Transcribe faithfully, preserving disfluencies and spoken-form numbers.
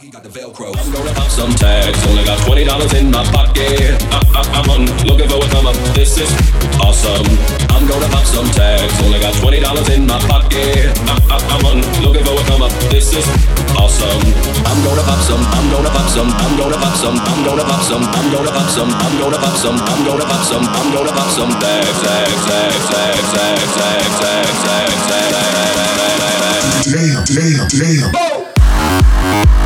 He got the Velcro. I'm gonna pop some tags. Only got twenty dollars in my pocket. I, I, I'm on, looking for a come up. This is awesome. I'm gonna pop some tags. Only got twenty dollars in my pocket. I, I, I'm on, looking for a come up. This is awesome. I'm gonna pop some. I'm gonna pop some. I'm gonna pop some. I'm gonna pop some. I'm gonna pop some. I'm gonna pop some. I'm gonna pop some. I'm gonna pop some tags. Tags. Tags. Tags. Tags. Tags. Tags. Tags. Tags. Damn. Damn. Damn.